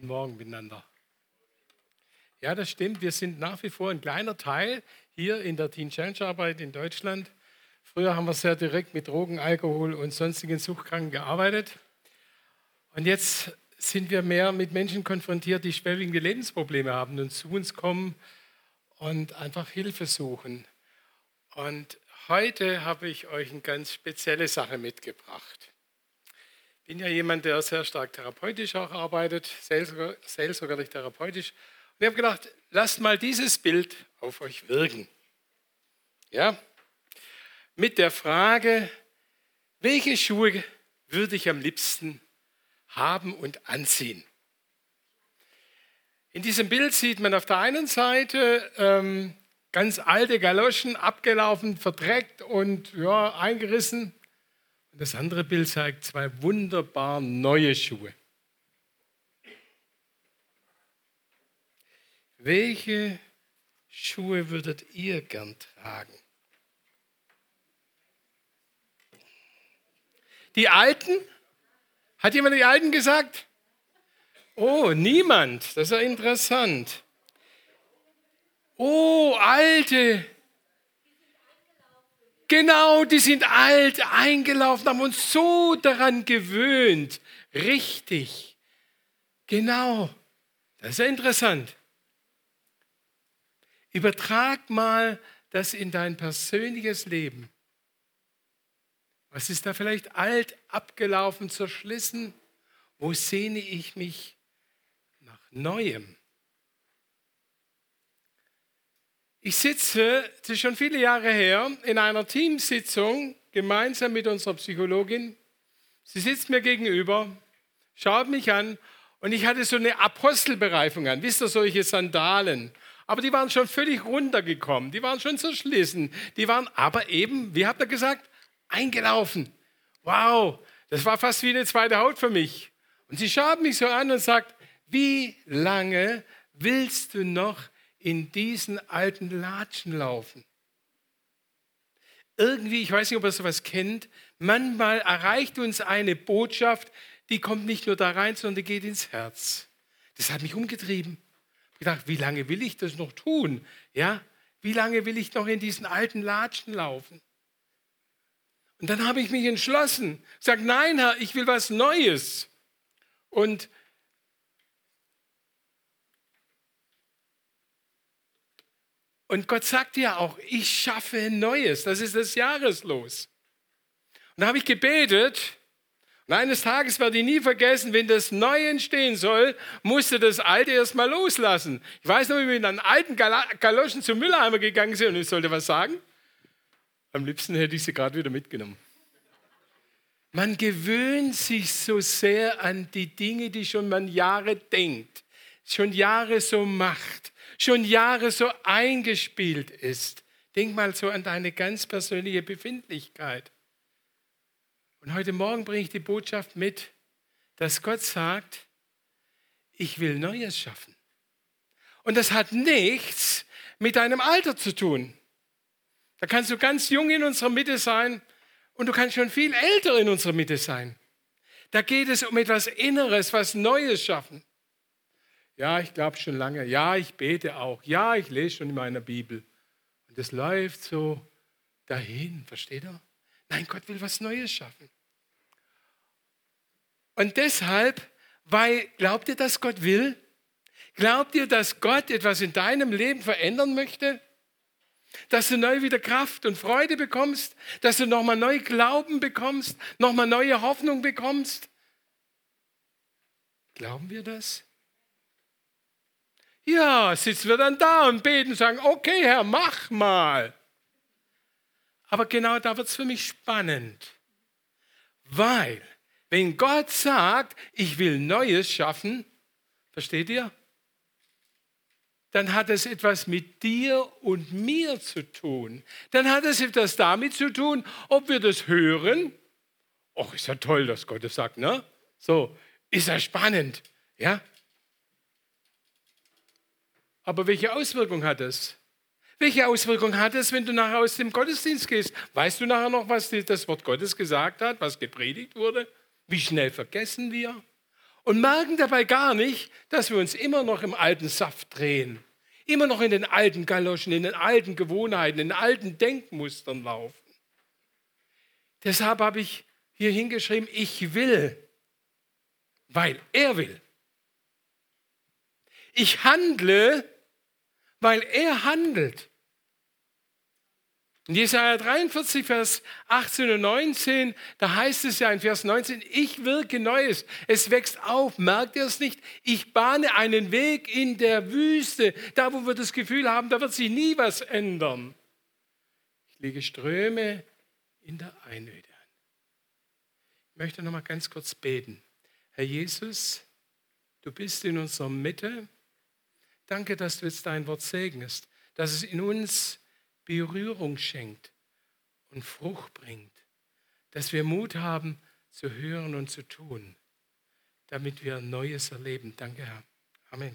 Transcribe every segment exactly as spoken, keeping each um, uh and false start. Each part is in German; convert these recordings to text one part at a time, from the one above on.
Guten Morgen miteinander. Ja, das stimmt. Wir sind nach wie vor ein kleiner Teil hier in der Teen Challenge Arbeit in Deutschland. Früher haben wir sehr direkt mit Drogen, Alkohol und sonstigen Suchtkranken gearbeitet. Und jetzt sind wir mehr mit Menschen konfrontiert, die schwerwiegende Lebensprobleme haben und zu uns kommen und einfach Hilfe suchen. Und heute habe ich euch eine ganz spezielle Sache mitgebracht. Ich bin ja jemand, der sehr stark therapeutisch auch arbeitet, seelsorgerlich therapeutisch. Und ich habe gedacht, lasst mal dieses Bild auf euch wirken. Ja? Mit der Frage, welche Schuhe würde ich am liebsten haben und anziehen? In diesem Bild sieht man auf der einen Seite ähm, ganz alte Galoschen, abgelaufen, verdreckt und ja, eingerissen. Und das andere Bild zeigt zwei wunderbar neue Schuhe. Welche Schuhe würdet ihr gern tragen? Die alten? Hat jemand die alten gesagt? Oh, niemand. Das ist ja interessant. Oh, alte. Genau, die sind alt, eingelaufen, haben uns so daran gewöhnt. Richtig. Genau. Das ist ja interessant. Übertrag mal das in dein persönliches Leben. Was ist da vielleicht alt, abgelaufen, zerschlissen? Wo sehne ich mich nach Neuem? Ich sitze, das ist schon viele Jahre her, in einer Teamsitzung gemeinsam mit unserer Psychologin. Sie sitzt mir gegenüber, schaut mich an und ich hatte so eine Apostelbereifung an. Wisst ihr, solche Sandalen. Aber die waren schon völlig runtergekommen, die waren schon zerschlissen. Die waren aber eben, wie habt ihr gesagt, eingelaufen. Wow, das war fast wie eine zweite Haut für mich. Und sie schaut mich so an und sagt, wie lange willst du noch in diesen alten Latschen laufen? Irgendwie, ich weiß nicht, ob ihr sowas kennt, manchmal erreicht uns eine Botschaft, die kommt nicht nur da rein, sondern die geht ins Herz. Das hat mich umgetrieben. Ich dachte, wie lange will ich das noch tun? Ja, wie lange will ich noch in diesen alten Latschen laufen? Und dann habe ich mich entschlossen, gesagt, nein, Herr, ich will was Neues. Und Und Gott sagt ja auch, ich schaffe Neues. Das ist das Jahreslos. Und da habe ich gebetet. Und eines Tages werde ich nie vergessen, wenn das Neue entstehen soll, musste das Alte erst mal loslassen. Ich weiß noch, wie wir mit einem alten Galoschen zum Mülleimer gegangen sind. Und ich sollte was sagen. Am liebsten hätte ich sie gerade wieder mitgenommen. Man gewöhnt sich so sehr an die Dinge, die schon man Jahre denkt, schon Jahre so macht, schon Jahre so eingespielt ist. Denk mal so an deine ganz persönliche Befindlichkeit. Und heute Morgen bringe ich die Botschaft mit, dass Gott sagt, ich will Neues schaffen. Und das hat nichts mit deinem Alter zu tun. Da kannst du ganz jung in unserer Mitte sein und du kannst schon viel älter in unserer Mitte sein. Da geht es um etwas Inneres, was Neues schaffen. Ja, ich glaube schon lange. Ja, ich bete auch. Ja, ich lese schon in meiner Bibel. Und es läuft so dahin, versteht ihr? Nein, Gott will was Neues schaffen. Und deshalb, weil, glaubt ihr, dass Gott will? Glaubt ihr, dass Gott etwas in deinem Leben verändern möchte? Dass du neu wieder Kraft und Freude bekommst? Dass du nochmal neu Glauben bekommst? Nochmal neue Hoffnung bekommst? Glauben wir das? Ja, sitzen wir dann da und beten und sagen, okay, Herr, mach mal. Aber genau da wird es für mich spannend. Weil, wenn Gott sagt, ich will Neues schaffen, versteht ihr? Dann hat es etwas mit dir und mir zu tun. Dann hat es etwas damit zu tun, ob wir das hören. Och, ist ja toll, dass Gott das sagt, ne? So, ist ja spannend, ja? Aber welche Auswirkung hat es? Welche Auswirkung hat es, wenn du nachher aus dem Gottesdienst gehst? Weißt du nachher noch, was das Wort Gottes gesagt hat, was gepredigt wurde? Wie schnell vergessen wir? und merken dabei gar nicht, dass wir uns immer noch im alten Saft drehen, immer noch in den alten Galoschen, in den alten Gewohnheiten, in den alten Denkmustern laufen. Deshalb habe ich hier hingeschrieben, ich will, weil er will. Ich handle, weil er handelt. In Jesaja dreiundvierzig, Vers achtzehn und neunzehn, da heißt es ja in Vers neunzehn, ich wirke Neues, es wächst auf, merkt ihr es nicht? Ich bahne einen Weg in der Wüste, da wo wir das Gefühl haben, da wird sich nie was ändern. Ich lege Ströme in der Einöde an. Ich möchte noch mal ganz kurz beten. Herr Jesus, du bist in unserer Mitte. Danke, dass du jetzt dein Wort segnest, dass es in uns Berührung schenkt und Frucht bringt, dass wir Mut haben zu hören und zu tun, damit wir Neues erleben. Danke, Herr. Amen.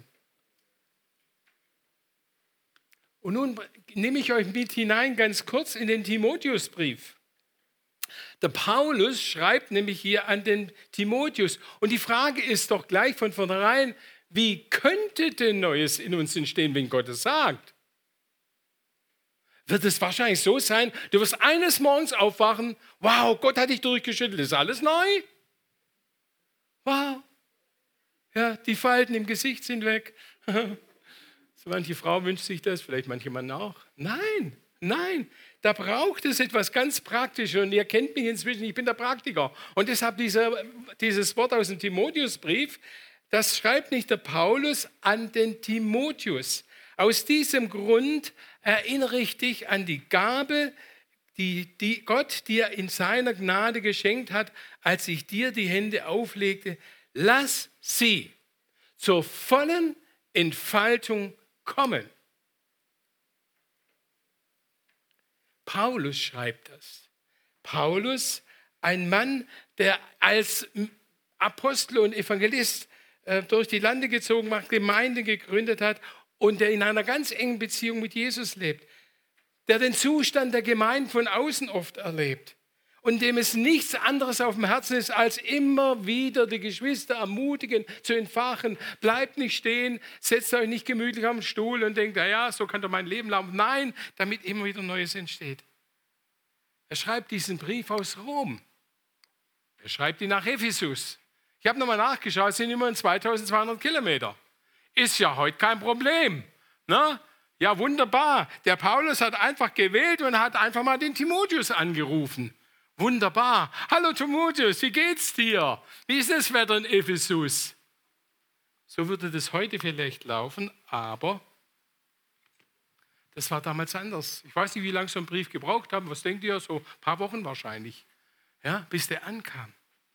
Und nun nehme ich euch mit hinein ganz kurz in den Timotheusbrief. Der Paulus schreibt nämlich hier an den Timotheus. Und die Frage ist doch gleich von vornherein, wie könnte denn Neues in uns entstehen, wenn Gott es sagt? Wird es wahrscheinlich so sein, du wirst eines Morgens aufwachen, wow, Gott hat dich durchgeschüttelt, ist alles neu? Wow. Ja, die Falten im Gesicht sind weg. So manche Frau wünscht sich das, vielleicht manche Mann auch. Nein, nein, da braucht es etwas ganz Praktisches. Und ihr kennt mich inzwischen, ich bin der Praktiker. Und deshalb dieser, dieses Wort aus dem Timotheusbrief, das schreibt nicht der Paulus an den Timotheus. Aus diesem Grund erinnere ich dich an die Gabe, die, die Gott dir in seiner Gnade geschenkt hat, als ich dir die Hände auflegte. Lass sie zur vollen Entfaltung kommen. Paulus schreibt das. Paulus, ein Mann, der als Apostel und Evangelist äh, durch die Lande gezogen war, Gemeinde gegründet hat und der in einer ganz engen Beziehung mit Jesus lebt, der den Zustand der Gemeinde von außen oft erlebt und dem es nichts anderes auf dem Herzen ist, als immer wieder die Geschwister ermutigen, zu entfachen. Bleibt nicht stehen, setzt euch nicht gemütlich auf den Stuhl und denkt, naja, so kann doch mein Leben laufen. Nein, damit immer wieder Neues entsteht. Er schreibt diesen Brief aus Rom. Er schreibt ihn nach Ephesus. Ich habe nochmal nachgeschaut, es sind immerhin zweitausendzweihundert Kilometer. Ist ja heute kein Problem. Ne? Ja, wunderbar. Der Paulus hat einfach gewählt und hat einfach mal den Timotheus angerufen. Wunderbar. Hallo Timotheus, wie geht's dir? Wie ist das Wetter in Ephesus? So würde das heute vielleicht laufen, aber das war damals anders. Ich weiß nicht, wie lange so ein Brief gebraucht haben. Was denkt ihr? So ein paar Wochen wahrscheinlich, ja, bis der ankam.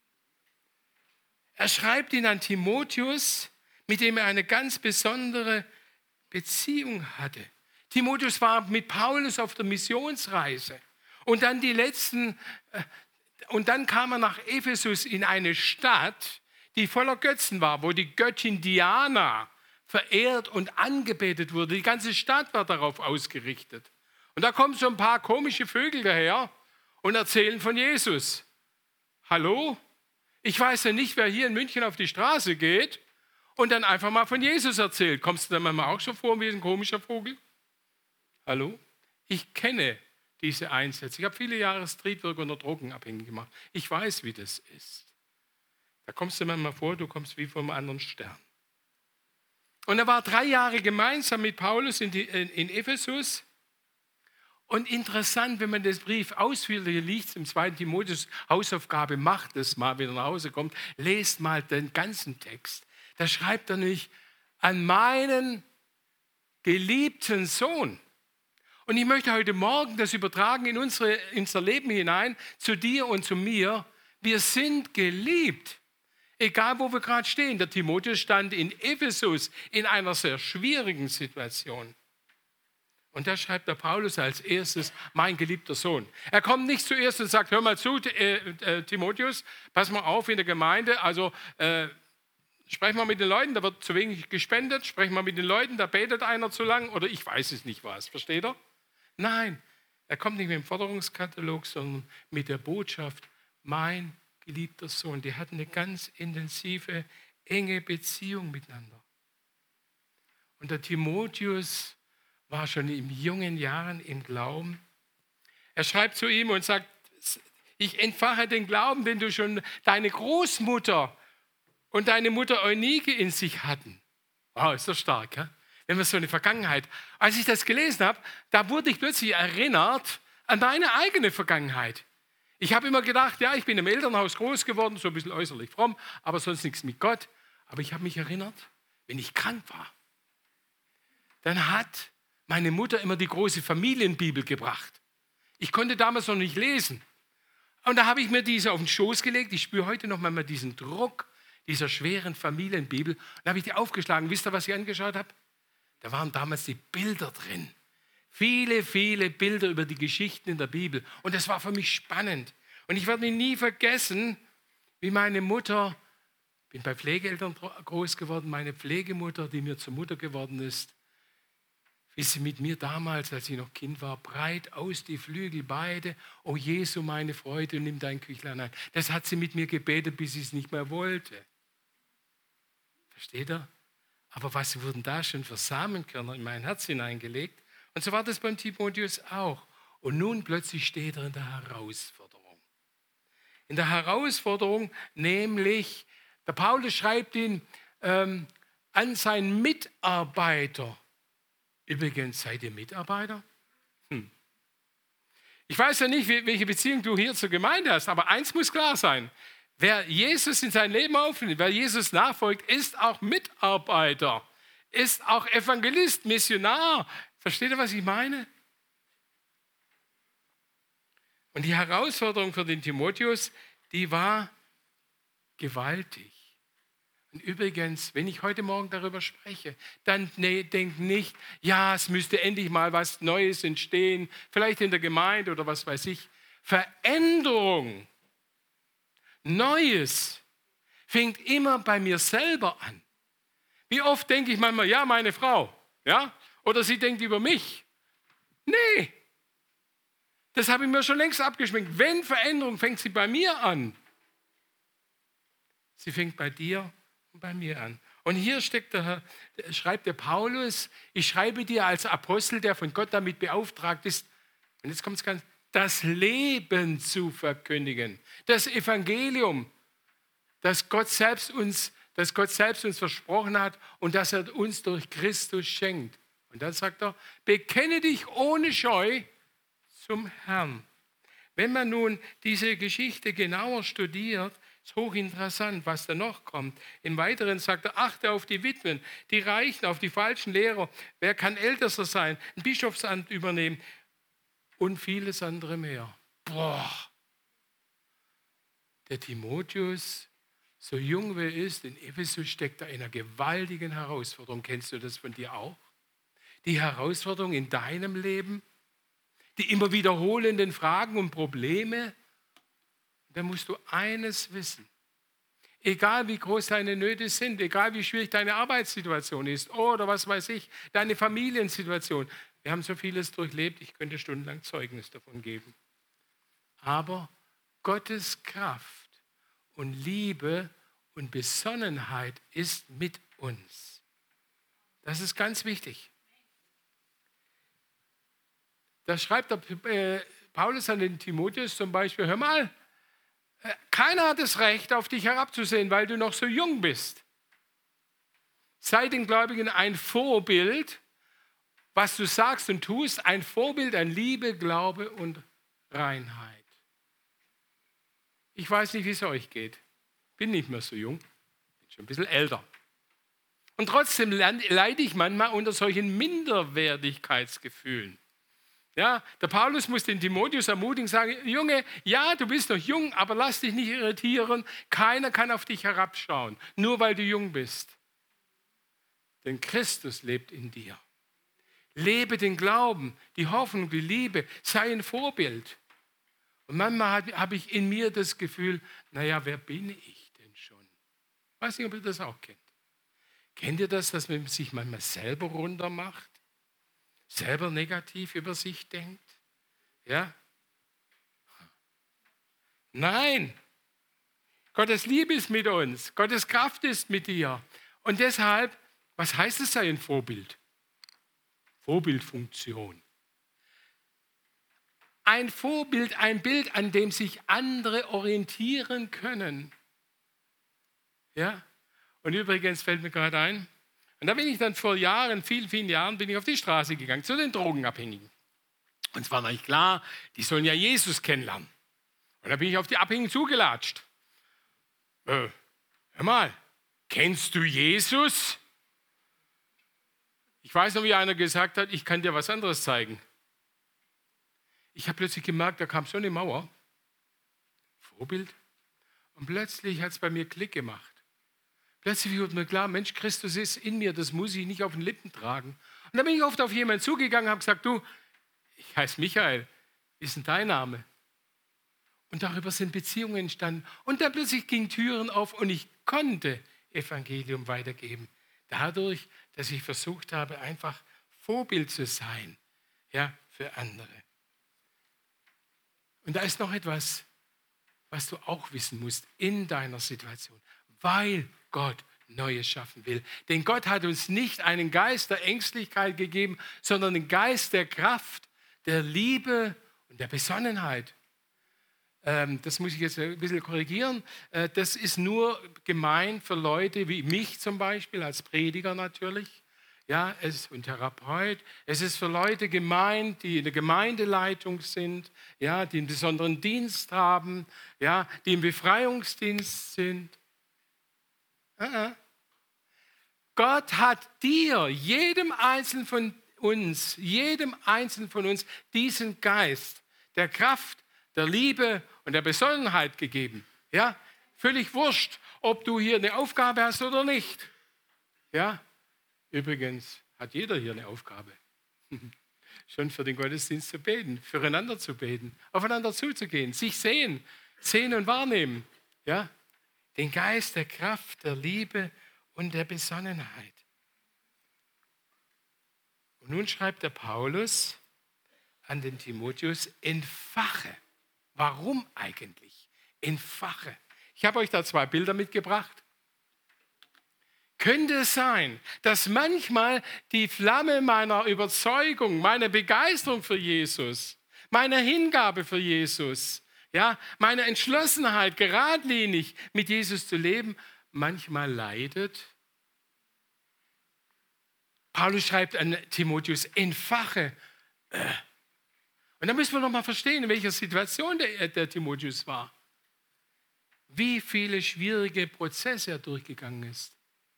Er schreibt ihn an Timotheus, mit dem er eine ganz besondere Beziehung hatte. Timotheus war mit Paulus auf der Missionsreise. Und dann die letzten, und dann kam er nach Ephesus in eine Stadt, die voller Götzen war, wo die Göttin Diana verehrt und angebetet wurde. Die ganze Stadt war darauf ausgerichtet. Und da kommen so ein paar komische Vögel daher und erzählen von Jesus. Hallo? Ich weiß ja nicht, wer hier in München auf die Straße geht und dann einfach mal von Jesus erzählt. Kommst du dann manchmal auch schon vor wie ein komischer Vogel? Hallo? Ich kenne diese Einsätze. Ich habe viele Jahre Streetwork unter Drogen abhängig gemacht. Ich weiß, wie das ist. Da kommst du manchmal vor, du kommst wie vom anderen Stern. Und er war drei Jahre gemeinsam mit Paulus in, die, in, in Ephesus. Und interessant, wenn man das Brief ausführlich liest, im zweiten Timotheus, Hausaufgabe, macht es mal, wenn er nach Hause kommt, lest mal den ganzen Text. Da schreibt er nicht, an meinen geliebten Sohn. Und ich möchte heute Morgen das übertragen in unsere, in unser Leben hinein, zu dir und zu mir. Wir sind geliebt. Egal, wo wir gerade stehen. Der Timotheus stand in Ephesus in einer sehr schwierigen Situation. Und da schreibt der Paulus als erstes, mein geliebter Sohn. Er kommt nicht zuerst und sagt, hör mal zu, äh, äh, Timotheus, pass mal auf in der Gemeinde, also äh, sprech mal mit den Leuten, da wird zu wenig gespendet, sprech mal mit den Leuten, da betet einer zu lang oder ich weiß es nicht was, versteht er? Nein, er kommt nicht mit dem Forderungskatalog, sondern mit der Botschaft, mein geliebter Sohn. Die hatten eine ganz intensive enge Beziehung miteinander. Und der Timotheus war schon in jungen Jahren im Glauben. Er schreibt zu ihm und sagt, ich entfache den Glauben, den du schon deine Großmutter und deine Mutter Eunike in sich hatten. Wow, ist das stark, ja? Wenn wir so eine Vergangenheit. Als ich das gelesen habe, da wurde ich plötzlich erinnert an meine eigene Vergangenheit. Ich habe immer gedacht, ja, ich bin im Elternhaus groß geworden, so ein bisschen äußerlich fromm, aber sonst nichts mit Gott. Aber ich habe mich erinnert, wenn ich krank war, dann hat meine Mutter immer die große Familienbibel gebracht. Ich konnte damals noch nicht lesen. Und da habe ich mir diese auf den Schoß gelegt. Ich spüre heute noch mal diesen Druck dieser schweren Familienbibel. Und da habe ich die aufgeschlagen. Wisst ihr, was ich angeschaut habe? Da waren damals die Bilder drin. Viele, viele Bilder über die Geschichten in der Bibel. Und das war für mich spannend. Und ich werde mich nie vergessen, wie meine Mutter, ich bin bei Pflegeeltern groß geworden, meine Pflegemutter, die mir zur Mutter geworden ist, wie sie mit mir damals, als ich noch Kind war, breit aus die Flügel beide, o Jesu, meine Freude, nimm dein Küchlein ein. Das hat sie mit mir gebetet, bis sie es nicht mehr wollte. Versteht ihr? Aber was wurden da schon für Samenkörner in mein Herz hineingelegt? Und so war das beim Timotheus auch. Und nun plötzlich steht er in der Herausforderung. In der Herausforderung, nämlich, der Paulus schreibt ihn ähm, an seinen Mitarbeiter. Übrigens, seid ihr Mitarbeiter? Hm. Ich weiß ja nicht, welche Beziehung du hier zur Gemeinde hast, aber eins muss klar sein. Wer Jesus in sein Leben aufnimmt, wer Jesus nachfolgt, ist auch Mitarbeiter, ist auch Evangelist, Missionar. Versteht ihr, was ich meine? Und die Herausforderung für den Timotheus, die war gewaltig. Und übrigens, wenn ich heute Morgen darüber spreche, dann nee, denk nicht, ja, es müsste endlich mal was Neues entstehen, vielleicht in der Gemeinde oder was weiß ich. Veränderung, Neues fängt immer bei mir selber an. Wie oft denke ich manchmal, ja, meine Frau, ja, oder sie denkt über mich. Nee, das habe ich mir schon längst abgeschminkt. Wenn Veränderung, fängt sie bei mir an. Sie fängt bei dir an. Bei mir an. Und hier steckt der, schreibt der Paulus, ich schreibe dir als Apostel, der von Gott damit beauftragt ist, und jetzt kommt es ganz, das Leben zu verkündigen. Das Evangelium, das Gott selbst uns, das Gott selbst uns versprochen hat und das er uns durch Christus schenkt. Und dann sagt er, bekenne dich ohne Scheu zum Herrn. Wenn man nun diese Geschichte genauer studiert, ist hochinteressant, was da noch kommt. Im Weiteren sagt er, achte auf die Witwen, die Reichen, auf die falschen Lehrer. Wer kann ältester sein, ein Bischofsamt übernehmen und vieles andere mehr. Boah, der Timotheus, so jung wie er ist, in Ephesus steckt er in einer gewaltigen Herausforderung. Kennst du das von dir auch? Die Herausforderung in deinem Leben, die immer wiederholenden Fragen und Probleme. Da musst du eines wissen. Egal wie groß deine Nöte sind, egal wie schwierig deine Arbeitssituation ist oder was weiß ich, deine Familiensituation. Wir haben so vieles durchlebt, ich könnte stundenlang Zeugnis davon geben. Aber Gottes Kraft und Liebe und Besonnenheit ist mit uns. Das ist ganz wichtig. Da schreibt der, äh, Paulus an den Timotheus zum Beispiel, hör mal, keiner hat das Recht, auf dich herabzusehen, weil du noch so jung bist. Sei den Gläubigen ein Vorbild, was du sagst und tust, ein Vorbild an Liebe, Glaube und Reinheit. Ich weiß nicht, wie es euch geht. Bin nicht mehr so jung, bin schon ein bisschen älter. Und trotzdem leide ich manchmal unter solchen Minderwertigkeitsgefühlen. Ja, der Paulus muss den Timotheus ermutigen, sagen, Junge, ja, du bist noch jung, aber lass dich nicht irritieren. Keiner kann auf dich herabschauen, nur weil du jung bist. Denn Christus lebt in dir. Lebe den Glauben, die Hoffnung, die Liebe, sei ein Vorbild. Und manchmal habe ich in mir das Gefühl, naja, wer bin ich denn schon? Ich weiß nicht, ob ihr das auch kennt. Kennt ihr das, dass man sich manchmal selber runtermacht? Selber negativ über sich denkt? Ja? Nein. Gottes Liebe ist mit uns. Gottes Kraft ist mit dir. Und deshalb, was heißt es, sei ein Vorbild? Vorbildfunktion. Ein Vorbild, ein Bild, an dem sich andere orientieren können. Ja? Und übrigens fällt mir gerade ein, und da bin ich dann vor Jahren, vielen, vielen Jahren, bin ich auf die Straße gegangen, zu den Drogenabhängigen. Und es war natürlich klar, die sollen ja Jesus kennenlernen. Und da bin ich auf die Abhängigen zugelatscht. Äh, hör mal, kennst du Jesus? Ich weiß noch, wie einer gesagt hat, ich kann dir was anderes zeigen. Ich habe plötzlich gemerkt, da kam so eine Mauer. Vorbild. Und plötzlich hat es bei mir Klick gemacht. Plötzlich wurde mir klar, Mensch, Christus ist in mir, das muss ich nicht auf den Lippen tragen. Und dann bin ich oft auf jemanden zugegangen und habe gesagt, du, ich heiße Michael, wie ist denn dein Name? Und darüber sind Beziehungen entstanden. Und dann plötzlich gingen Türen auf und ich konnte Evangelium weitergeben. Dadurch, dass ich versucht habe, einfach Vorbild zu sein, ja, für andere. Und da ist noch etwas, was du auch wissen musst in deiner Situation, weil Gott Neues schaffen will. Denn Gott hat uns nicht einen Geist der Ängstlichkeit gegeben, sondern einen Geist der Kraft, der Liebe und der Besonnenheit. Ähm, das muss ich jetzt ein bisschen korrigieren. Äh, das ist nur gemeint für Leute wie mich zum Beispiel, als Prediger natürlich. Ja, es und Therapeut. Es ist für Leute gemeint, die in der Gemeindeleitung sind, ja, die einen besonderen Dienst haben, ja, die im Befreiungsdienst sind. Uh-uh. Gott hat dir, jedem Einzelnen von uns, jedem Einzelnen von uns diesen Geist der Kraft, der Liebe und der Besonnenheit gegeben. Ja, völlig wurscht, ob du hier eine Aufgabe hast oder nicht. Ja, übrigens hat jeder hier eine Aufgabe. Schon für den Gottesdienst zu beten, füreinander zu beten, aufeinander zuzugehen, sich sehen, sehen und wahrnehmen. Ja, den Geist der Kraft, der Liebe und der Besonnenheit. Und nun schreibt der Paulus an den Timotheus, entfache. Warum eigentlich? Entfache. Ich habe euch da zwei Bilder mitgebracht. Könnte es sein, dass manchmal die Flamme meiner Überzeugung, meiner Begeisterung für Jesus, meiner Hingabe für Jesus, ja, meine Entschlossenheit, geradlinig mit Jesus zu leben, manchmal leidet? Paulus schreibt an Timotheus, entfache. Und da müssen wir noch mal verstehen, in welcher Situation der, der Timotheus war. Wie viele schwierige Prozesse er durchgegangen ist.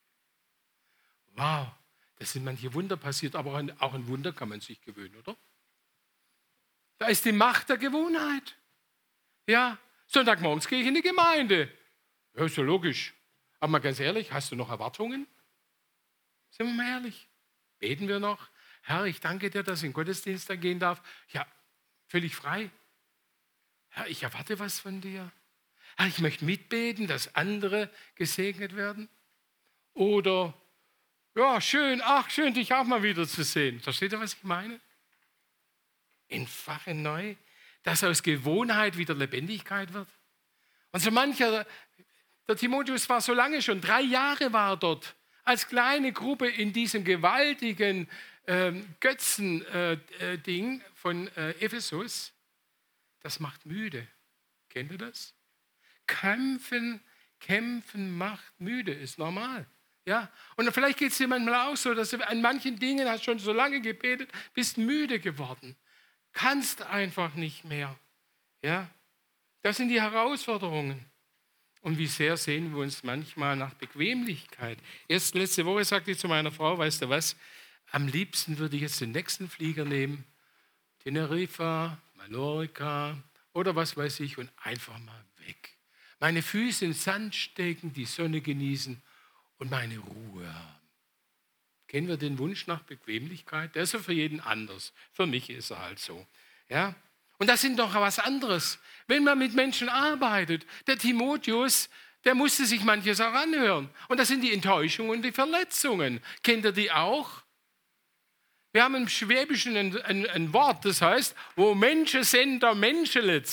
Wow, da sind manche Wunder passiert, aber auch ein Wunder kann man sich gewöhnen, oder? Da ist die Macht der Gewohnheit. Ja, Sonntagmorgens gehe ich in die Gemeinde. Ja, ist ja logisch. Aber mal ganz ehrlich, hast du noch Erwartungen? Sind wir mal ehrlich? Beten wir noch? Herr, ich danke dir, dass ich in den Gottesdienst da gehen darf. Ja, völlig frei. Herr, ich erwarte was von dir. Herr, ich möchte mitbeten, dass andere gesegnet werden. Oder, ja, schön, ach, schön, dich auch mal wieder zu sehen. Versteht ihr, was ich meine? Entfache neu, dass aus Gewohnheit wieder Lebendigkeit wird. Und so mancher, der Timotheus war so lange schon, drei Jahre war er dort, als kleine Gruppe in diesem gewaltigen ähm, Götzen-Ding äh, von äh, Ephesus. Das macht müde. Kennt ihr das? Kämpfen, kämpfen macht müde, ist normal. Ja? Und vielleicht geht es dir manchmal auch so, dass du an manchen Dingen hast schon so lange gebetet, bist müde geworden. Kannst einfach nicht mehr. Ja? Das sind die Herausforderungen. Und wie sehr sehen wir uns manchmal nach Bequemlichkeit. Erst letzte Woche sagte ich zu meiner Frau, weißt du was, am liebsten würde ich jetzt den nächsten Flieger nehmen, Teneriffa, Mallorca oder was weiß ich, und einfach mal weg. Meine Füße in den Sand stecken, die Sonne genießen und meine Ruhe haben. Kennen wir den Wunsch nach Bequemlichkeit? Der ist ja für jeden anders. Für mich ist er halt so. Ja? Und das sind doch was anderes. Wenn man mit Menschen arbeitet, der Timotheus, der musste sich manches auch anhören. Und das sind die Enttäuschungen und die Verletzungen. Kennt ihr die auch? Wir haben im Schwäbischen ein, ein, ein Wort, das heißt, wo Menschen sind, da Menschelitz.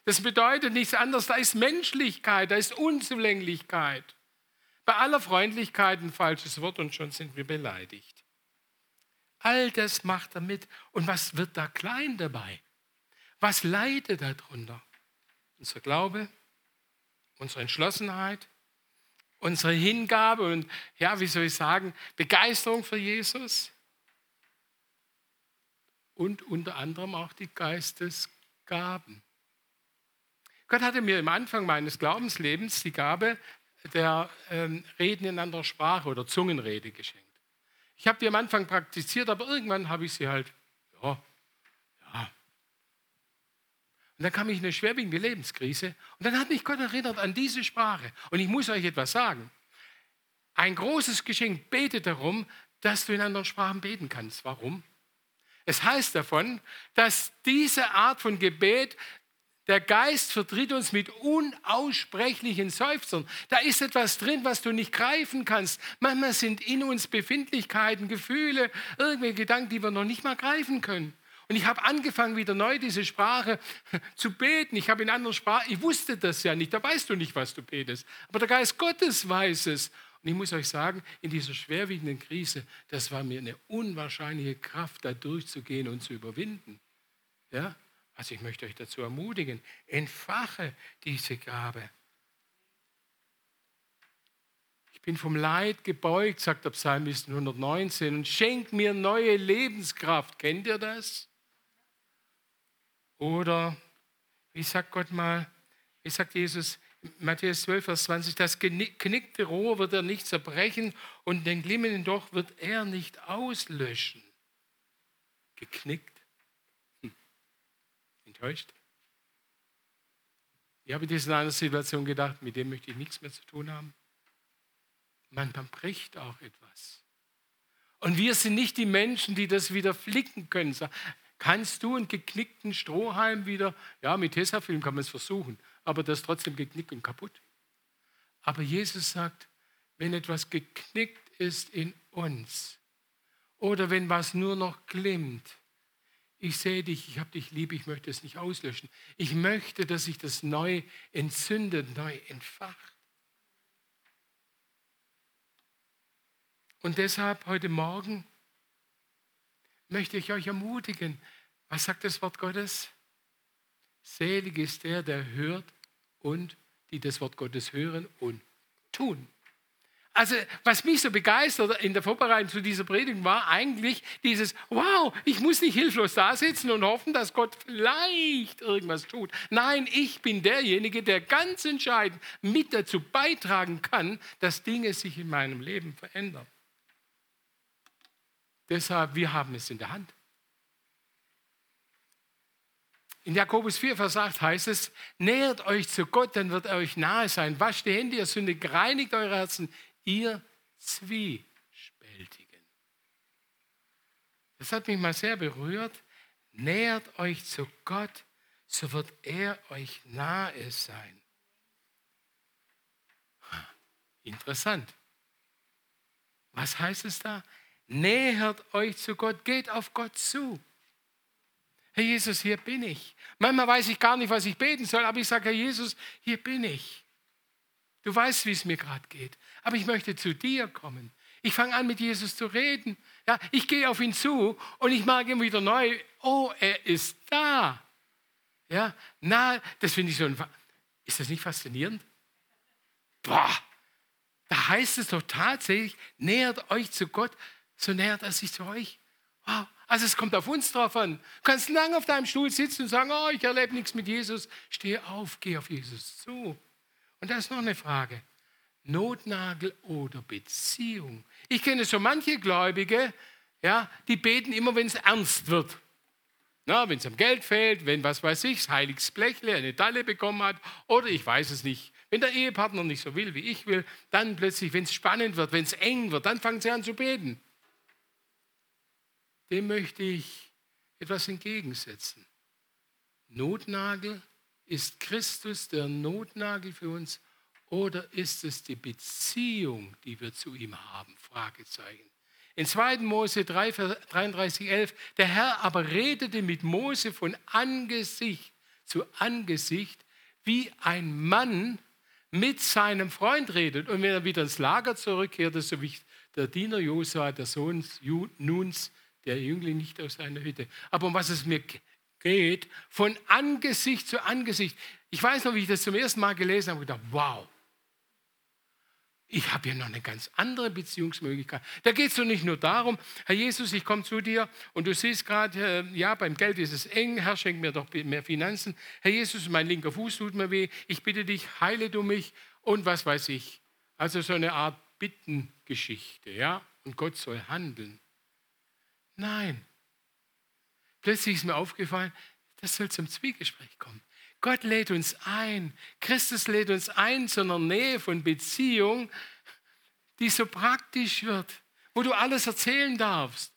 Das bedeutet nichts anderes, da ist Menschlichkeit, da ist Unzulänglichkeit. Bei aller Freundlichkeit ein falsches Wort und schon sind wir beleidigt. All das macht er mit. Und was wird da klein dabei? Was leidet darunter? Unser Glaube, unsere Entschlossenheit, unsere Hingabe und, ja, wie soll ich sagen, Begeisterung für Jesus und unter anderem auch die Geistesgaben. Gott hatte mir am Anfang meines Glaubenslebens die Gabe der ähm, Reden in anderer Sprache oder Zungenrede geschenkt. Ich habe die am Anfang praktiziert, aber irgendwann habe ich sie halt, ja, ja. Und dann kam ich in eine schwerwiegende Lebenskrise und dann hat mich Gott erinnert an diese Sprache. Und ich muss euch etwas sagen. Ein großes Geschenk betet darum, dass du in anderen Sprachen beten kannst. Warum? Es heißt davon, dass diese Art von Gebet, der Geist vertritt uns mit unaussprechlichen Seufzern. Da ist etwas drin, was du nicht greifen kannst. Manchmal sind in uns Befindlichkeiten, Gefühle, irgendwelche Gedanken, die wir noch nicht mal greifen können. Und ich habe angefangen, wieder neu diese Sprache zu beten. Ich habe in anderen Sprachen, ich wusste das ja nicht, da weißt du nicht, was du betest. Aber der Geist Gottes weiß es. Und ich muss euch sagen, in dieser schwerwiegenden Krise, das war mir eine unwahrscheinliche Kraft, da durchzugehen und zu überwinden. Ja? Also ich möchte euch dazu ermutigen, entfache diese Gabe. Ich bin vom Leid gebeugt, sagt der Psalmist hundertneunzehn, und schenk mir neue Lebenskraft. Kennt ihr das? Oder, wie sagt Gott mal, wie sagt Jesus, Matthäus zwölf, Vers zwanzig, das geknickte Rohr wird er nicht zerbrechen und den glimmenden Docht wird er nicht auslöschen. Geknickt. Enttäuscht? Ich habe in dieser einer Situation gedacht, mit dem möchte ich nichts mehr zu tun haben. Manchmal bricht auch etwas. Und wir sind nicht die Menschen, die das wieder flicken können. So, kannst du einen geknickten Strohhalm wieder, ja, mit Tesafilm kann man es versuchen, aber das ist trotzdem geknickt und kaputt. Aber Jesus sagt, wenn etwas geknickt ist in uns oder wenn was nur noch glimmt, ich sehe dich, ich habe dich lieb, ich möchte es nicht auslöschen. Ich möchte, dass sich das neu entzündet, neu entfacht. Und deshalb heute Morgen möchte ich euch ermutigen. Was sagt das Wort Gottes? Selig ist der, der hört und die das Wort Gottes hören und tun. Also was mich so begeistert in der Vorbereitung zu dieser Predigt war eigentlich dieses, wow, ich muss nicht hilflos da sitzen und hoffen, dass Gott vielleicht irgendwas tut. Nein, ich bin derjenige, der ganz entscheidend mit dazu beitragen kann, dass Dinge sich in meinem Leben verändern. Deshalb, wir haben es in der Hand. In Jakobus vier, Vers acht heißt es, nähert euch zu Gott, dann wird er euch nahe sein. Wascht die Hände, ihr Sünde, reinigt eure Herzen, ihr Zwiespältigen. Das hat mich mal sehr berührt. Nähert euch zu Gott, so wird er euch nahe sein. Interessant. Was heißt es da? Nähert euch zu Gott, geht auf Gott zu. Herr Jesus, hier bin ich. Manchmal weiß ich gar nicht, was ich beten soll, aber ich sage, Herr Jesus, hier bin ich. Du weißt, wie es mir gerade geht. Aber ich möchte zu dir kommen. Ich fange an, mit Jesus zu reden. Ja, ich gehe auf ihn zu und ich merke immer wieder neu, oh, er ist da. Ja, na, das finde ich so ein... Ist das nicht faszinierend? Boah, da heißt es doch tatsächlich, nähert euch zu Gott, so nähert er sich zu euch. Wow. Also es kommt auf uns drauf an. Du kannst lange auf deinem Stuhl sitzen und sagen, oh, ich erlebe nichts mit Jesus. Steh auf, geh auf Jesus zu. Und da ist noch eine Frage. Notnagel oder Beziehung? Ich kenne so manche Gläubige, ja, die beten immer, wenn es ernst wird. Wenn es am Geld fehlt, wenn, was weiß ich, das heiliges Blechle eine Dalle bekommen hat oder ich weiß es nicht. Wenn der Ehepartner nicht so will, wie ich will, dann plötzlich, wenn es spannend wird, wenn es eng wird, dann fangen sie an zu beten. Dem möchte ich etwas entgegensetzen. Notnagel, ist Christus der Notnagel für uns oder ist es die Beziehung, die wir zu ihm haben? Fragezeichen. In zweiten Mose dreiunddreißig, elf, der Herr aber redete mit Mose von Angesicht zu Angesicht, wie ein Mann mit seinem Freund redet. Und wenn er wieder ins Lager zurückkehrte, so wie der Diener Josua, der Sohn Nuns, der Jüngling, nicht aus seiner Hütte. Aber um was es mir geht, von Angesicht zu Angesicht. Ich weiß noch, wie ich das zum ersten Mal gelesen habe, und gedacht, wow, ich habe hier noch eine ganz andere Beziehungsmöglichkeit. Da geht es doch nicht nur darum, Herr Jesus, ich komme zu dir und du siehst gerade, äh, ja, beim Geld ist es eng, Herr, schenk mir doch mehr Finanzen. Herr Jesus, mein linker Fuß tut mir weh, ich bitte dich, heile du mich und was weiß ich. Also so eine Art Bittengeschichte, ja, und Gott soll handeln. Nein. Plötzlich ist mir aufgefallen, das soll zum Zwiegespräch kommen. Gott lädt uns ein. Christus lädt uns ein zu einer Nähe von Beziehung, die so praktisch wird, wo du alles erzählen darfst.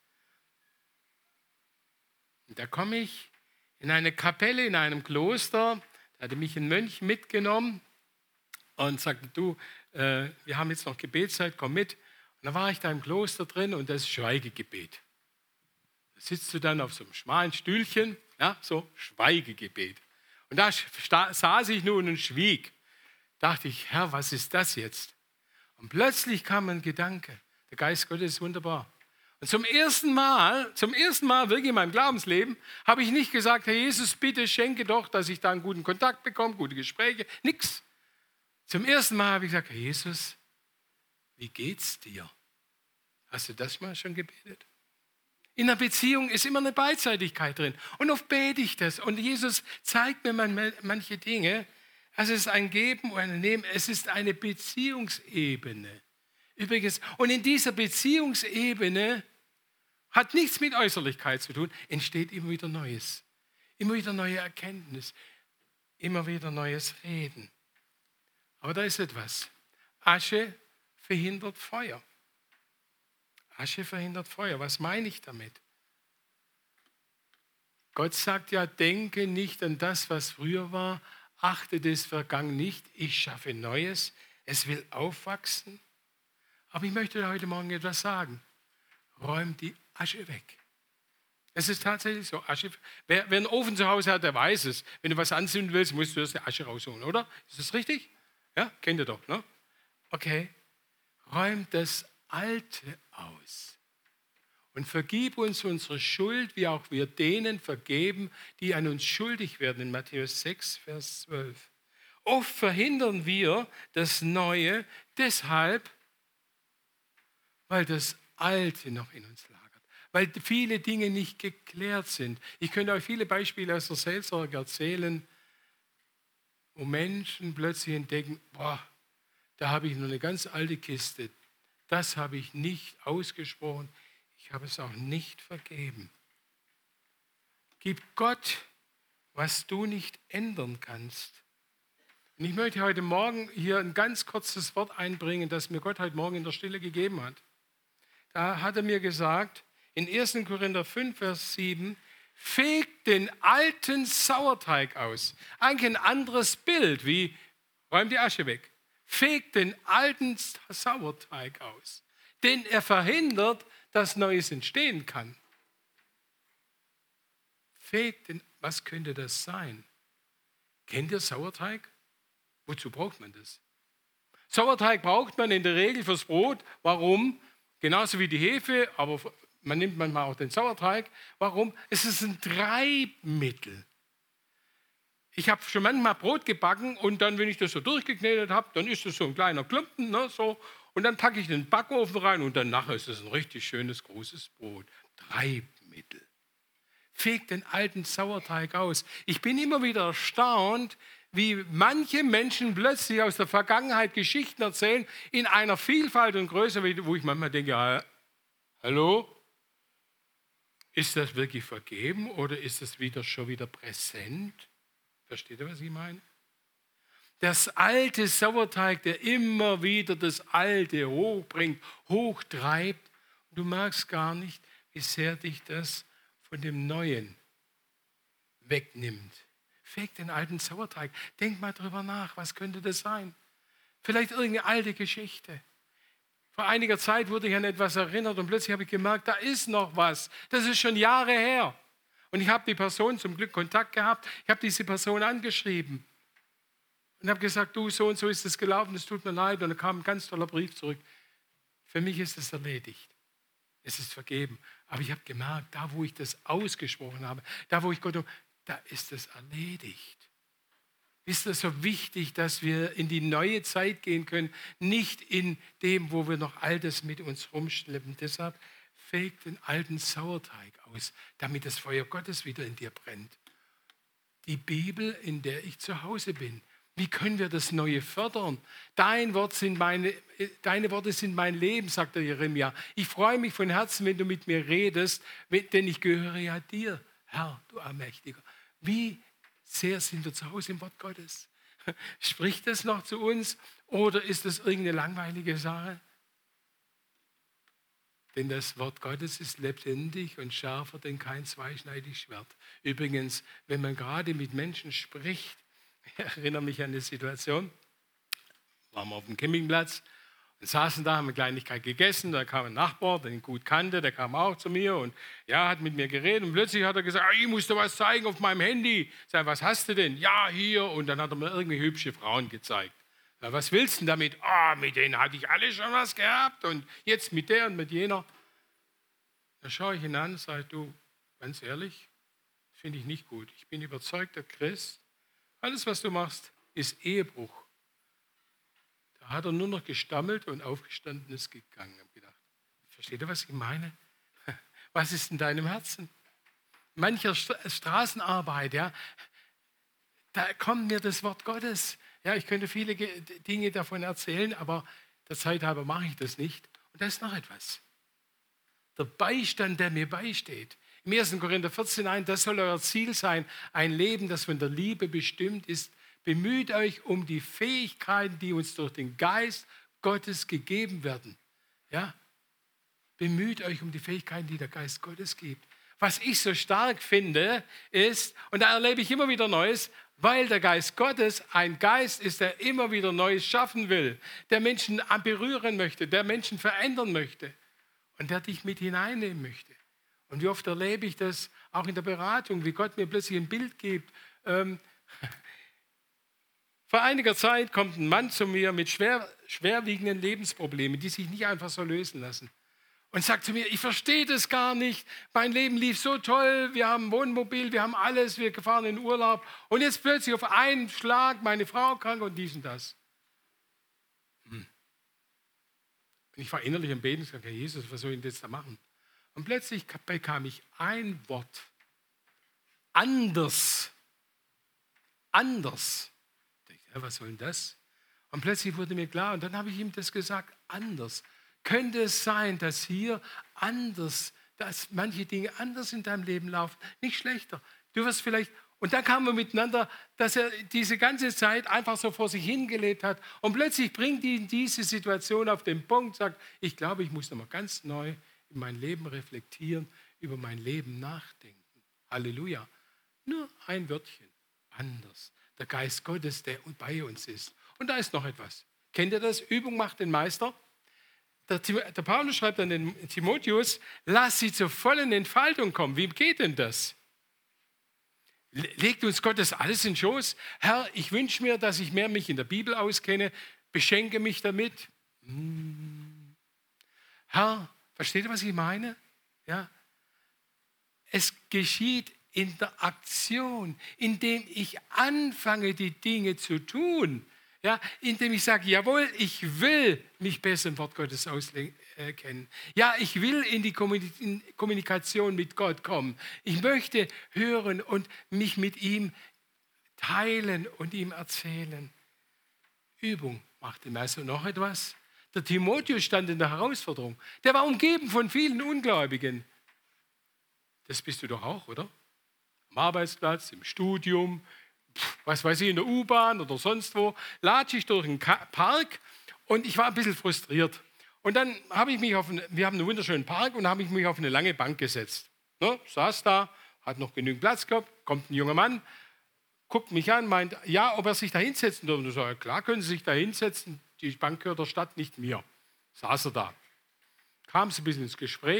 Und da komme ich in eine Kapelle, in einem Kloster. Da hatte mich ein Mönch mitgenommen und sagte, du, äh, wir haben jetzt noch Gebetszeit, komm mit. Und dann war ich da im Kloster drin und das ist Schweigegebet. Da sitzt du dann auf so einem schmalen Stühlchen, ja, so Schweigegebet. Und da saß ich nun und schwieg. Dachte ich, Herr, was ist das jetzt? Und plötzlich kam ein Gedanke. Der Geist Gottes ist wunderbar. Und zum ersten Mal, zum ersten Mal wirklich in meinem Glaubensleben, habe ich nicht gesagt, Herr Jesus, bitte schenke doch, dass ich da einen guten Kontakt bekomme, gute Gespräche, nix. Zum ersten Mal habe ich gesagt, Herr Jesus, wie geht's dir? Hast du das mal schon gebetet? In einer Beziehung ist immer eine Beidseitigkeit drin. Und oft bete ich das. Und Jesus zeigt mir manche Dinge. Also es ist ein Geben und ein Nehmen. Es ist eine Beziehungsebene. Übrigens, und in dieser Beziehungsebene hat nichts mit Äußerlichkeit zu tun. Entsteht immer wieder Neues. Immer wieder neue Erkenntnis. Immer wieder neues Reden. Aber da ist etwas. Asche verhindert Feuer. Asche verhindert Feuer. Was meine ich damit? Gott sagt ja, denke nicht an das, was früher war, achte das Vergangen nicht, ich schaffe Neues, es will aufwachsen. Aber ich möchte dir heute Morgen etwas sagen. Räum die Asche weg. Es ist tatsächlich so, Asche. Wer, wer einen Ofen zu Hause hat, der weiß es. Wenn du was anzünden willst, musst du erst die Asche rausholen, oder? Ist das richtig? Ja, kennt ihr doch, ne? Okay. Räum das Alte aus und vergib uns unsere Schuld, wie auch wir denen vergeben, die an uns schuldig werden, in Matthäus sechs, Vers zwölf. Oft verhindern wir das Neue deshalb, weil das Alte noch in uns lagert, weil viele Dinge nicht geklärt sind. Ich könnte euch viele Beispiele aus der Seelsorge erzählen, wo Menschen plötzlich entdecken, boah, da habe ich noch eine ganz alte Kiste. Das habe ich nicht ausgesprochen. Ich habe es auch nicht vergeben. Gib Gott, was du nicht ändern kannst. Und ich möchte heute Morgen hier ein ganz kurzes Wort einbringen, das mir Gott heute Morgen in der Stille gegeben hat. Da hat er mir gesagt, in ersten Korinther fünf, Vers sieben, fegt den alten Sauerteig aus. Eigentlich ein anderes Bild, wie räum die Asche weg. Fegt den alten Sauerteig aus, denn er verhindert, dass Neues entstehen kann. Fegt den, was könnte das sein? Kennt ihr Sauerteig? Wozu braucht man das? Sauerteig braucht man in der Regel fürs Brot. Warum? Genauso wie die Hefe, aber man nimmt manchmal auch den Sauerteig. Warum? Es ist ein Treibmittel. Ich habe schon manchmal Brot gebacken und dann, wenn ich das so durchgeknetet habe, dann ist das so ein kleiner Klumpen, ne, so, und dann packe ich den Backofen rein und dann nachher ist es ein richtig schönes, großes Brot. Treibmittel. Fegt den alten Sauerteig aus. Ich bin immer wieder erstaunt, wie manche Menschen plötzlich aus der Vergangenheit Geschichten erzählen, in einer Vielfalt und Größe, wo ich manchmal denke, ja, hallo? Ist das wirklich vergeben oder ist das wieder schon wieder präsent? Versteht ihr, was ich meine? Das alte Sauerteig, der immer wieder das Alte hochbringt, hochtreibt. Du merkst gar nicht, wie sehr dich das von dem Neuen wegnimmt. Feg den alten Sauerteig. Denk mal drüber nach, was könnte das sein? Vielleicht irgendeine alte Geschichte. Vor einiger Zeit wurde ich an etwas erinnert und plötzlich habe ich gemerkt, da ist noch was. Das ist schon Jahre her. Und ich habe die Person zum Glück Kontakt gehabt. Ich habe diese Person angeschrieben und habe gesagt, du, so und so ist es gelaufen, es tut mir leid. Und da kam ein ganz toller Brief zurück. Für mich ist es erledigt. Es ist vergeben. Aber ich habe gemerkt, da wo ich das ausgesprochen habe, da wo ich Gott, da ist es erledigt. Ist es so wichtig, dass wir in die neue Zeit gehen können, nicht in dem, wo wir noch Altes mit uns rumschleppen. Deshalb fegt den alten Sauerteig aus, damit das Feuer Gottes wieder in dir brennt. Die Bibel, in der ich zu Hause bin. Wie können wir das Neue fördern? Dein Wort sind meine, deine Worte sind mein Leben, sagt der Jeremia. Ich freue mich von Herzen, wenn du mit mir redest, denn ich gehöre ja dir, Herr, du Allmächtiger. Wie sehr sind wir zu Hause im Wort Gottes? Spricht das noch zu uns oder ist das irgendeine langweilige Sache? Denn das Wort Gottes ist lebendig und schärfer denn kein zweischneidiges Schwert. Übrigens, wenn man gerade mit Menschen spricht, ich erinnere mich an eine Situation, waren wir auf dem Campingplatz und saßen da, haben eine Kleinigkeit gegessen, da kam ein Nachbar, den ich gut kannte, der kam auch zu mir und ja, hat mit mir geredet und plötzlich hat er gesagt, ich muss dir was zeigen auf meinem Handy. Ich sage, was hast du denn? Ja, hier. Und dann hat er mir irgendwie hübsche Frauen gezeigt. Ja, was willst du denn damit? Ah, mit denen hatte ich alle schon was gehabt und jetzt mit der und mit jener. Da schaue ich ihn an und sage, du, ganz ehrlich, finde ich nicht gut. Ich bin überzeugter Christ. Alles, was du machst, ist Ehebruch. Da hat er nur noch gestammelt und aufgestanden ist gegangen. Ich habe gedacht, versteht ihr, was ich meine? Was ist in deinem Herzen? Mancher Straßenarbeit, ja, da kommt mir das Wort Gottes. Ja, ich könnte viele Dinge davon erzählen, aber der Zeit halber mache ich das nicht. Und da ist noch etwas. Der Beistand, der mir beisteht. Im ersten Korinther vierzehn eins, das soll euer Ziel sein, ein Leben, das von der Liebe bestimmt ist. Bemüht euch um die Fähigkeiten, die uns durch den Geist Gottes gegeben werden. Ja? Bemüht euch um die Fähigkeiten, die der Geist Gottes gibt. Was ich so stark finde, ist, und da erlebe ich immer wieder Neues, weil der Geist Gottes ein Geist ist, der immer wieder Neues schaffen will, der Menschen berühren möchte, der Menschen verändern möchte und der dich mit hineinnehmen möchte. Und wie oft erlebe ich das auch in der Beratung, wie Gott mir plötzlich ein Bild gibt. Ähm, vor einiger Zeit kommt ein Mann zu mir mit schwer, schwerwiegenden Lebensproblemen, die sich nicht einfach so lösen lassen. Und sagt zu mir, ich verstehe das gar nicht, mein Leben lief so toll, wir haben ein Wohnmobil, wir haben alles, wir fahren in Urlaub und jetzt plötzlich auf einen Schlag, meine Frau krank und dies und das. Hm. Und ich war innerlich am Beten und sagte, Herr Jesus, was soll ich denn jetzt da machen? Und plötzlich bekam ich ein Wort, anders, anders. Ich dachte, ja, was soll denn das? Und plötzlich wurde mir klar, und dann habe ich ihm das gesagt, anders. Könnte es sein, dass hier anders, dass manche Dinge anders in deinem Leben laufen, nicht schlechter. Du wirst vielleicht, und dann kamen wir miteinander, dass er diese ganze Zeit einfach so vor sich hingelebt hat und plötzlich bringt ihn diese Situation auf den Punkt, sagt, ich glaube, ich muss nochmal ganz neu in mein Leben reflektieren, über mein Leben nachdenken. Halleluja. Nur ein Wörtchen, anders. Der Geist Gottes, der bei uns ist. Und da ist noch etwas. Kennt ihr das? Übung macht den Meister. Der, der Paulus schreibt an den Timotheus, lass sie zur vollen Entfaltung kommen. Wie geht denn das? Legt uns Gottes alles in den Schoß? Herr, ich wünsche mir, dass ich mehr mich in der Bibel auskenne. Beschenke mich damit. Hm. Herr, versteht ihr, was ich meine? Ja? Es geschieht in der Aktion, indem ich anfange, die Dinge zu tun. Ja, indem ich sage, jawohl, ich will mich besser im Wort Gottes auskennen. Ja, ich will in die Kommunikation mit Gott kommen. Ich möchte hören und mich mit ihm teilen und ihm erzählen. Übung macht den Meister. Noch etwas. Der Timotheus stand in der Herausforderung. Der war umgeben von vielen Ungläubigen. Das bist du doch auch, oder? Am Arbeitsplatz, im Studium, was weiß ich, in der U-Bahn oder sonst wo, latsche ich durch einen Park und ich war ein bisschen frustriert. Und dann habe ich mich auf, eine, wir haben einen wunderschönen Park und habe ich mich auf eine lange Bank gesetzt. Ne, saß da, hat noch genügend Platz gehabt, kommt ein junger Mann, guckt mich an, meint, ja, ob er sich da hinsetzen darf. Und ich sage, klar können Sie sich da hinsetzen, die Bank gehört der Stadt, nicht mir. Saß er da. Kam so ein bisschen ins Gespräch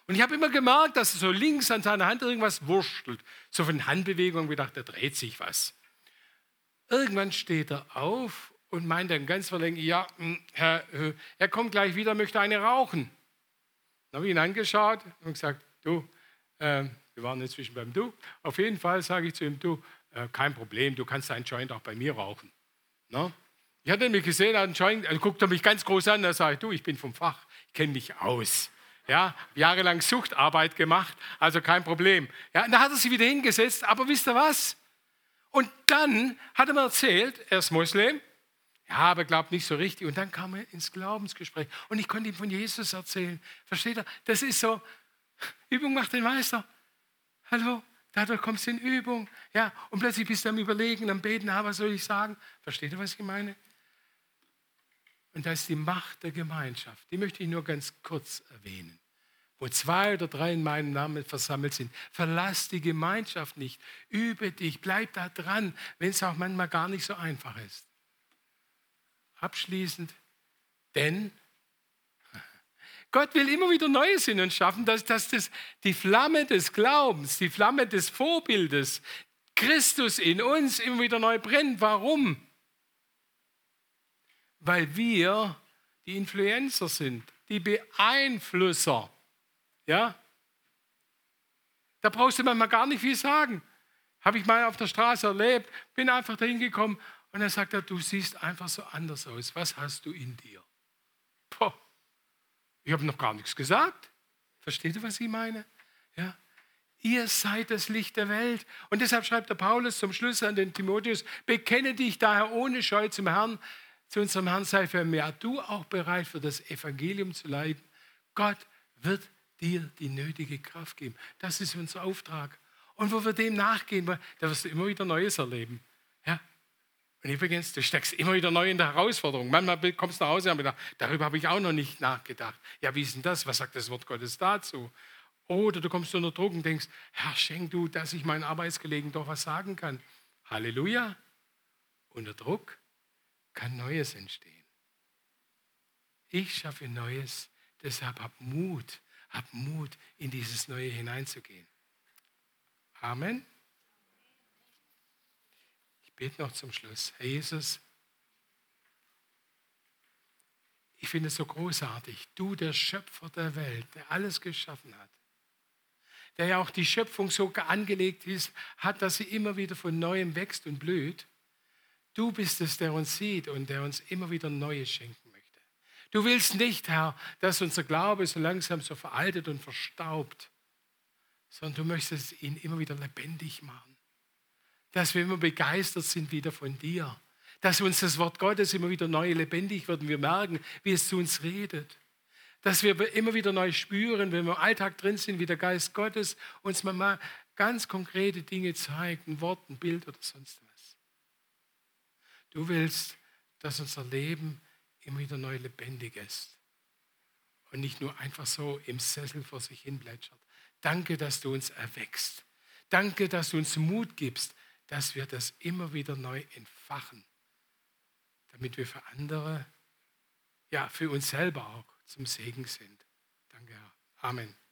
Und ich habe immer gemerkt, dass er so links an seiner Hand irgendwas wurschtelt. So von Handbewegungen gedacht, da dreht sich was. Irgendwann steht er auf und meint dann ganz verlegen, ja, Herr, äh, er kommt gleich wieder, möchte eine rauchen. Dann habe ich ihn angeschaut und gesagt, du, äh, wir waren inzwischen beim Du. Auf jeden Fall sage ich zu ihm, du, äh, kein Problem, du kannst einen Joint auch bei mir rauchen. No? Ich hatte mich gesehen, er hat einen Joint, er guckt mich ganz groß an, da sage ich, du, ich bin vom Fach, ich kenne mich aus. Ja, jahrelang Suchtarbeit gemacht, also kein Problem. Ja, und da hat er sich wieder hingesetzt, aber wisst ihr was? Und dann hat er mir erzählt, er ist Moslem, ja, aber glaubt nicht so richtig. Und dann kam er ins Glaubensgespräch und ich konnte ihm von Jesus erzählen. Versteht ihr? Das ist so, Übung macht den Meister. Hallo, dadurch kommst du in Übung. Ja, und plötzlich bist du am Überlegen, am Beten, ah, was soll ich sagen? Versteht ihr, was ich meine? Und da ist die Macht der Gemeinschaft. Die möchte ich nur ganz kurz erwähnen. Wo zwei oder drei in meinem Namen versammelt sind, verlass die Gemeinschaft nicht. Übe dich, bleib da dran, wenn es auch manchmal gar nicht so einfach ist. Abschließend, denn Gott will immer wieder Neues in uns schaffen, dass, dass das, die Flamme des Glaubens, die Flamme des Vorbildes, Christus in uns immer wieder neu brennt. Warum? Weil wir die Influencer sind, die Beeinflusser. Ja? Da brauchst du manchmal gar nicht viel sagen. Habe ich mal auf der Straße erlebt, bin einfach dahin gekommen und dann sagt er, du siehst einfach so anders aus. Was hast du in dir? Poh. Ich habe noch gar nichts gesagt. Versteht ihr, was ich meine? Ja? Ihr seid das Licht der Welt. Und deshalb schreibt der Paulus zum Schluss an den Timotheus, bekenne dich daher ohne Scheu zum Herrn, zu unserem Herrn sei für mehr. Du auch bereit für das Evangelium zu leiden. Gott wird dir die nötige Kraft geben. Das ist unser Auftrag. Und wo wir dem nachgehen, da wirst du immer wieder Neues erleben. Ja? Und übrigens, du steckst immer wieder neu in der Herausforderung. Manchmal kommst du nach Hause und sagst, darüber habe ich auch noch nicht nachgedacht. Ja, wie ist denn das? Was sagt das Wort Gottes dazu? Oder du kommst unter Druck und denkst, Herr, schenk du, dass ich meinen Arbeitskollegen doch was sagen kann. Halleluja. Unter Druck kann Neues entstehen. Ich schaffe Neues, deshalb hab Mut, hab Mut, in dieses Neue hineinzugehen. Amen. Ich bete noch zum Schluss. Herr Jesus, ich finde es so großartig, du, der Schöpfer der Welt, der alles geschaffen hat, der ja auch die Schöpfung so angelegt ist, hat, dass sie immer wieder von Neuem wächst und blüht. Du bist es, der uns sieht und der uns immer wieder Neues schenken möchte. Du willst nicht, Herr, dass unser Glaube so langsam so veraltet und verstaubt, sondern du möchtest ihn immer wieder lebendig machen. Dass wir immer begeistert sind wieder von dir. Dass uns das Wort Gottes immer wieder neu lebendig wird und wir merken, wie es zu uns redet. Dass wir immer wieder neu spüren, wenn wir im Alltag drin sind, wie der Geist Gottes uns mal ganz konkrete Dinge zeigt, ein Wort, ein Bild oder sonst was. Du willst, dass unser Leben immer wieder neu lebendig ist und nicht nur einfach so im Sessel vor sich hin plätschert. Danke, dass du uns erweckst. Danke, dass du uns Mut gibst, dass wir das immer wieder neu entfachen, damit wir für andere, ja, für uns selber auch zum Segen sind. Danke, Herr. Amen.